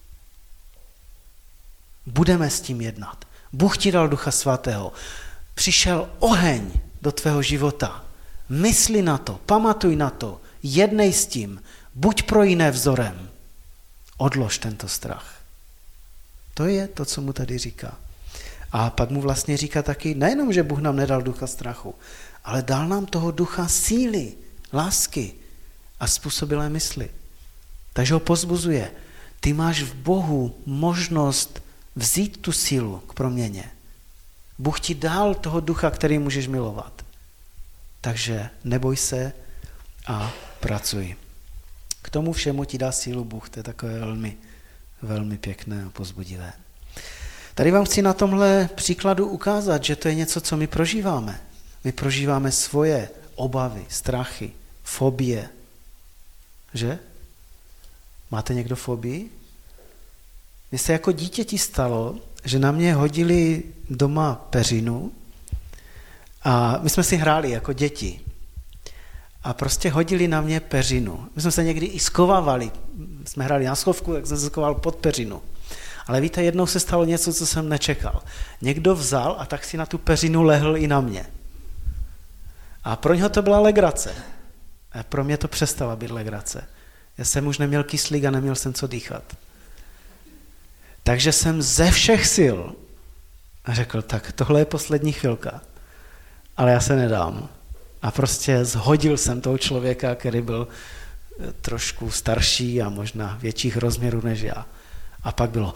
Budeme s tím jednat. Bůh ti dal Ducha Svatého. Přišel oheň do tvého života. Mysli na to, pamatuj na to, jednej s tím, buď pro jiné vzorem. Odlož tento strach. To je to, co mu tady říká. A pak mu vlastně říká taky, nejenom, že Bůh nám nedal ducha strachu, ale dal nám toho ducha síly, lásky a způsobilé mysli. Takže ho pozbuzuje. Ty máš v Bohu možnost vzít tu sílu k proměně. Bůh ti dal toho ducha, který můžeš milovat. Takže neboj se a pracuj. K tomu všemu ti dá sílu Bůh. To je takové velmi, velmi pěkné a povzbudivé. Tady vám chci na tomhle příkladu ukázat, že to je něco, co my prožíváme. My prožíváme svoje obavy, strachy, fobie. Že? Máte někdo fobii? Mně se jako dítěti stalo, že na mě hodili doma peřinu a my jsme si hráli jako děti. A prostě hodili na mě peřinu. My jsme se někdy i skovávali. Jsme hráli na schovku, tak jsem se skoval pod peřinu. Ale víte, jednou se stalo něco, co jsem nečekal. Někdo vzal a tak si na tu peřinu lehl i na mě. A pro něho to byla legrace. A pro mě to přestala být legrace. Já jsem už neměl kyslík a neměl jsem co dýchat. Takže jsem ze všech sil řekl, tak tohle je poslední chvilka, ale já se nedám. A prostě zhodil jsem toho člověka, který byl trošku starší a možná větších rozměrů než já. A pak bylo,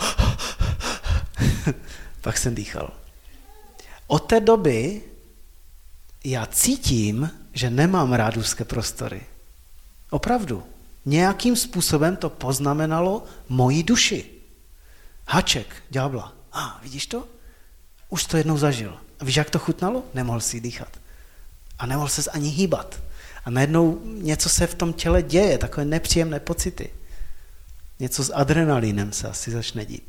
pak jsem dýchal. Od té doby já cítím, že nemám rád úzké prostory. Opravdu. Nějakým způsobem to poznamenalo moji duši. Haček ďábla. Vidíš to? Už to jednou zažil. A víš, jak to chutnalo? Nemohl si dýchat. A nemohl ses ani hýbat. A najednou něco se v tom těle děje, takové nepříjemné pocity. Něco s adrenalinem se asi začne dít.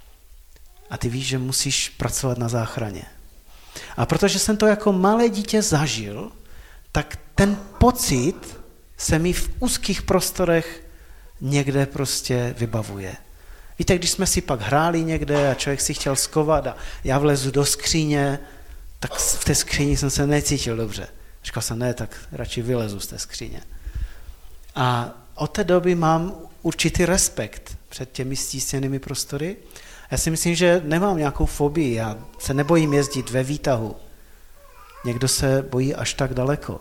A ty víš, že musíš pracovat na záchraně. A protože jsem to jako malé dítě zažil, tak ten pocit se mi v úzkých prostorech někde prostě vybavuje. Víte, když jsme si pak hráli někde a člověk si chtěl skovat a já vlezu do skříně, tak v té skříni jsem se necítil dobře. Říkal jsem, ne, tak radši vylezu z té skříně. A od té doby mám určitý respekt před těmi stísněnými prostory. Já si myslím, že nemám nějakou fobii, já se nebojím jezdit ve výtahu. Někdo se bojí až tak daleko.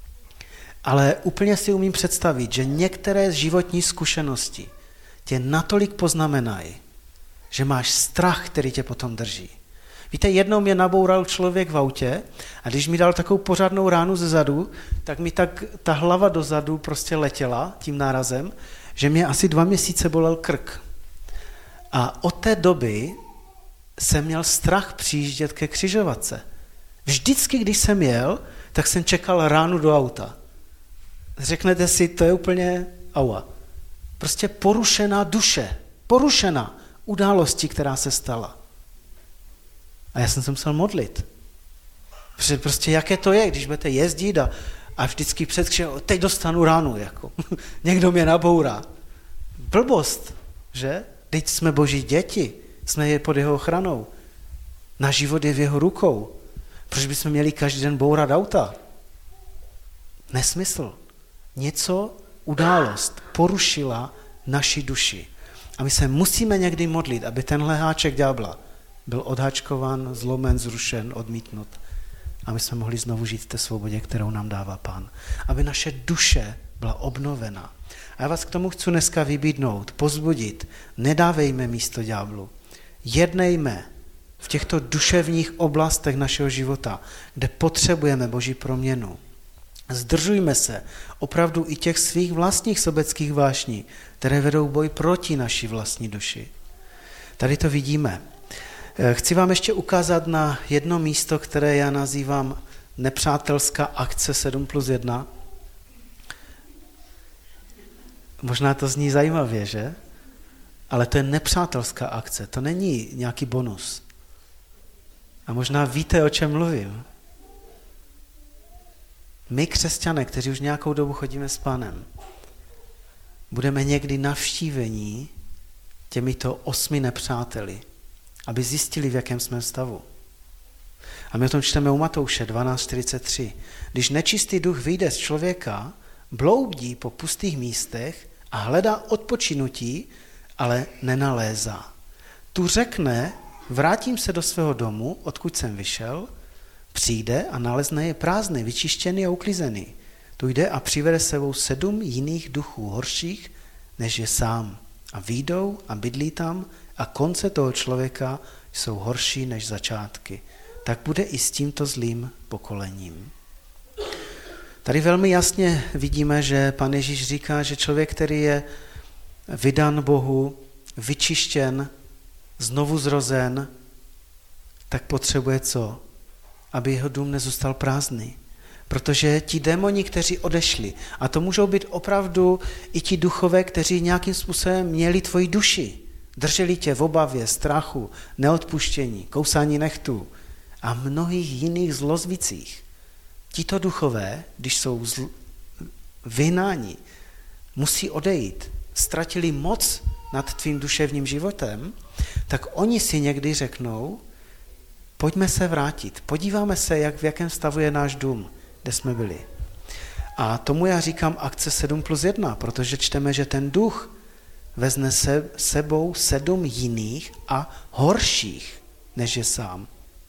Ale úplně si umím představit, že některé životní zkušenosti tě natolik poznamenají, že máš strach, který tě potom drží. Víte, jednou mě naboural člověk v autě a když mi dal takovou pořádnou ránu ze zadu, tak mi tak ta hlava dozadu prostě letěla tím nárazem, že mě asi 2 měsíce bolel krk. A od té doby jsem měl strach přijíždět ke křižovatce. Vždycky, když jsem jel, tak jsem čekal ránu do auta. Řeknete si, to je úplně aua. Prostě porušená duše, porušená události, která se stala. A já jsem se musel modlit. Protože prostě jaké to je, když budete jezdit a vždycky teď dostanu ránu, jako. Někdo mě nabourá. Blbost, že? Teď jsme Boží děti, jsme je pod jeho ochranou. Náš život je v jeho rukou. Proč bychom měli každý den bourat auta? Nesmysl. Něco, událost porušila naši duši. A my se musíme někdy modlit, aby tenhle háček ďábla byl odháčkován, zlomen, zrušen, odmítnut. A my jsme mohli znovu žít v té svobodě, kterou nám dává Pán. Aby naše duše byla obnovena. A já vás k tomu chci dneska vybídnout, povzbudit. Nedávejme místo ďáblu. Jednejme v těchto duševních oblastech našeho života, kde potřebujeme Boží proměnu. Zdržujme se opravdu i těch svých vlastních sobeckých vášní, které vedou boj proti naší vlastní duši. Tady to vidíme. Chci vám ještě ukázat na jedno místo, které já nazývám nepřátelská akce 7+1. Možná to zní zajímavě, že? Ale to je nepřátelská akce, to není nějaký bonus. A možná víte, o čem mluvím. My, křesťané, kteří už nějakou dobu chodíme s Pánem, budeme někdy navštívení těmito 8 nepřáteli, aby zjistili, v jakém jsme stavu. A my o tom čteme u Matouše 12:43. Když nečistý duch vyjde z člověka, bloudí po pustých místech a hledá odpočinutí, ale nenalézá. Tu řekne, vrátím se do svého domu, odkud jsem vyšel, přijde a nalezne je prázdný, vyčištěný a uklizený. Tu jde a přivede sebou 7 jiných duchů horších, než je sám. A vyjdou a bydlí tam a konce toho člověka jsou horší než začátky. tak bude i s tímto zlým pokolením. Tady velmi jasně vidíme, že Pan Ježíš říká, že člověk, který je vydán Bohu, vyčištěn, znovu zrozen, tak potřebuje co? Aby jeho dům nezůstal prázdný. Protože ti démoni, kteří odešli, a to můžou být opravdu i ti duchové, kteří nějakým způsobem měli tvoji duši, drželi tě v obavě, strachu, neodpuštění, kousání nechtů a mnohých jiných zlozvicích. Tito duchové, když jsou vyhnáni, musí odejít, ztratili moc nad tvým duševním životem, tak oni si někdy řeknou, pojďme se vrátit, podíváme se, v jakém stavu je náš dům, kde jsme byli. A tomu já říkám akce 7+1, protože čteme, že ten duch vezme sebou 7 jiných a horších, než je sám.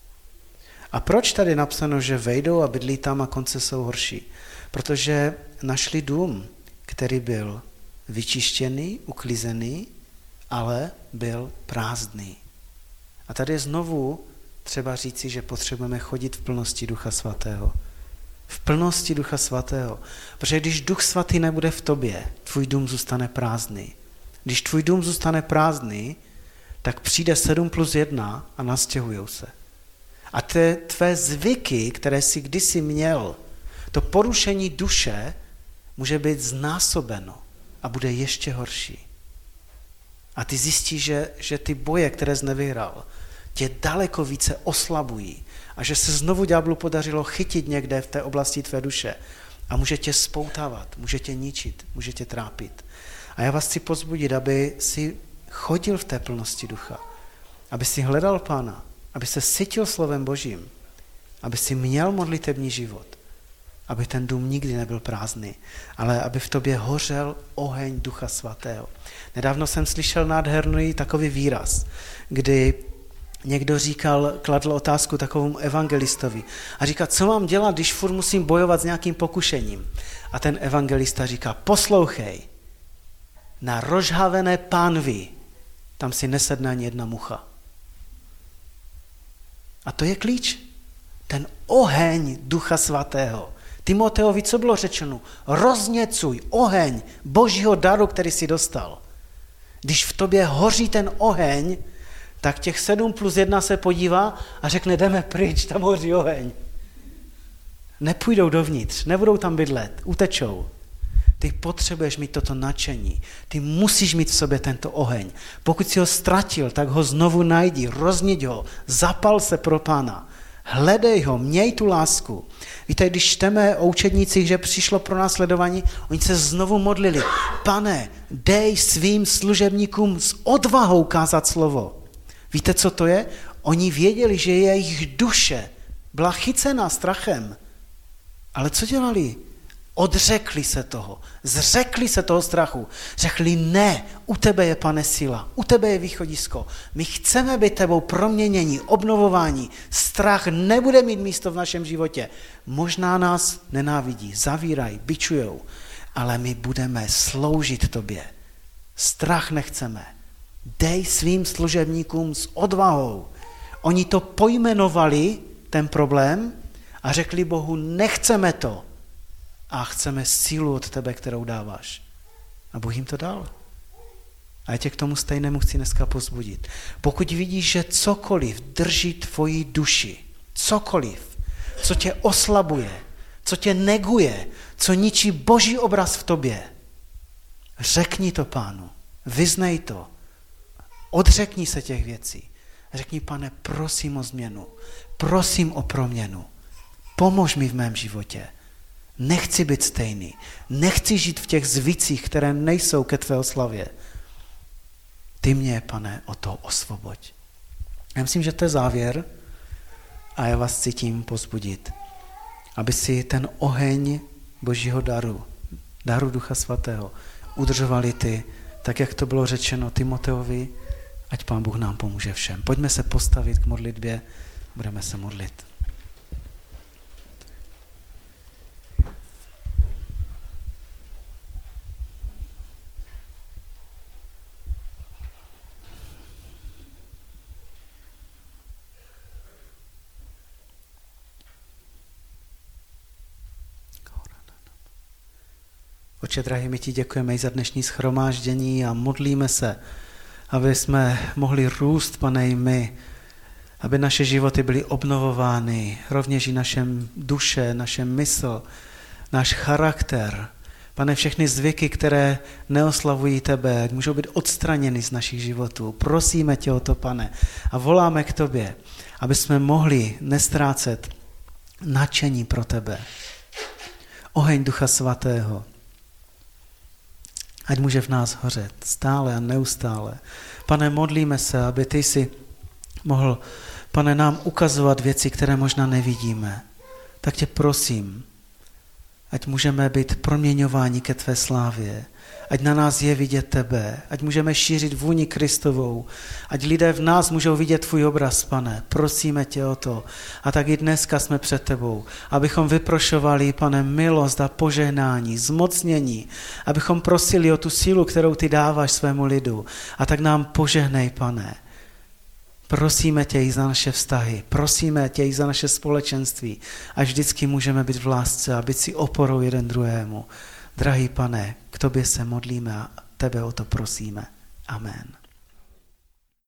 A proč tady napsáno, že vejdou a bydlí tam a konce jsou horší? Protože našli dům, který byl vyčištěný, uklizený, ale byl prázdný. A tady je znovu třeba říci, že potřebujeme chodit v plnosti Ducha Svatého. V plnosti Ducha Svatého. Protože když Duch Svatý nebude v tobě, tvůj dům zůstane prázdný. Když tvůj dům zůstane prázdný, tak přijde 7+1 a nastěhujou se. A tvé zvyky, které jsi kdysi měl, to porušení duše může být znásobeno a bude ještě horší. A ty zjistíš, že ty boje, které jsi nevyhrál, tě daleko více oslabují a že se znovu ďáblu podařilo chytit někde v té oblasti tvé duše a může tě spoutávat, může tě ničit, může tě trápit. A já vás chci povzbudit, aby si chodil v té plnosti ducha, aby si hledal Pána, aby se sytil slovem Božím, aby si měl modlitební život, aby ten dům nikdy nebyl prázdný, ale aby v tobě hořel oheň Ducha Svatého. Nedávno jsem slyšel nádherný takový výraz, kdy někdo kladl otázku takovému evangelistovi a říká, co mám dělat, když furt musím bojovat s nějakým pokušením. A ten evangelista říká, poslouchej, na rozhavené pánvi tam si nesedne ani jedna mucha. A to je klíč. Ten oheň Ducha Svatého. Timoteovi, co bylo řečeno? Rozněcuj oheň Božího daru, který jsi dostal. Když v tobě hoří ten oheň, tak těch 7+1 se podívá a řekne, jdeme pryč, tam hoří oheň. Nepůjdou dovnitř, nebudou tam bydlet, utečou. Ty potřebuješ mít toto nadšení. Ty musíš mít v sobě tento oheň. Pokud jsi ho ztratil, tak ho znovu najdi, rozniť ho, zapal se pro Pána. Hledej ho, měj tu lásku. Víte, když čteme o učednících, že přišlo pro následování, oni se znovu modlili. Pane, dej svým služebníkům s odvahou kázat slovo. Víte, co to je? Oni věděli, že jejich duše byla chycená strachem. Ale co dělali? Odřekli se toho, zřekli se toho strachu, řekli ne, u tebe je, Pane, síla, u tebe je východisko, my chceme být tebou proměnění, obnovování, strach nebude mít místo v našem životě. Možná nás nenávidí, zavírají, bičujou, ale my budeme sloužit tobě. Strach nechceme. Dej svým služebníkům s odvahou. Oni to pojmenovali, ten problém, a řekli Bohu, nechceme to. A chceme sílu od tebe, kterou dáváš. A Bůh jim to dal. A já tě k tomu stejnému chci dneska povzbudit. Pokud vidíš, že cokoliv drží tvoji duši, cokoliv, co tě oslabuje, co tě neguje, co ničí Boží obraz v tobě, řekni to Pánu, vyznej to, odřekni se těch věcí. Řekni, Pane, prosím o změnu, prosím o proměnu, pomož mi v mém životě. Nechci být stejný. Nechci žít v těch zvicích, které nejsou ke tvé oslavě. Ty mě, Pane, o to osvoboď. Já myslím, že to je závěr a já vás chci tím povzbudit, aby si ten oheň Božího daru Ducha Svatého udržovali ty, tak jak to bylo řečeno Timoteovi, ať Pán Bůh nám pomůže všem. Pojďme se postavit k modlitbě, budeme se modlit. Oče drahý, my ti děkujeme i za dnešní shromáždění a modlíme se, aby jsme mohli růst, Pane, i my, aby naše životy byly obnovovány, rovněž i naše duše, naše mysl, náš charakter. Pane, všechny zvyky, které neoslavují tebe, ať můžou být odstraněny z našich životů. Prosíme tě o to, Pane, a voláme k tobě, aby jsme mohli nestrácet nadšení pro tebe. Oheň Ducha Svatého, ať může v nás hořet stále a neustále. Pane, modlíme se, aby ty si mohl, Pane, nám ukazovat věci, které možná nevidíme. Tak tě prosím, ať můžeme být proměňováni ke tvé slávě, ať na nás je vidět tebe, ať můžeme šířit vůni Kristovou, ať lidé v nás můžou vidět tvůj obraz, Pane. Prosíme tě o to. A tak i dneska jsme před tebou, abychom vyprošovali, Pane, milost a požehnání, zmocnění, abychom prosili o tu sílu, kterou ty dáváš svému lidu. A tak nám požehnej, Pane. Prosíme tě i za naše vztahy, prosíme tě i za naše společenství, až vždycky můžeme být v lásce a být si oporou jeden druhému. Drahý Pane, k tobě se modlíme a tebe o to prosíme. Amen.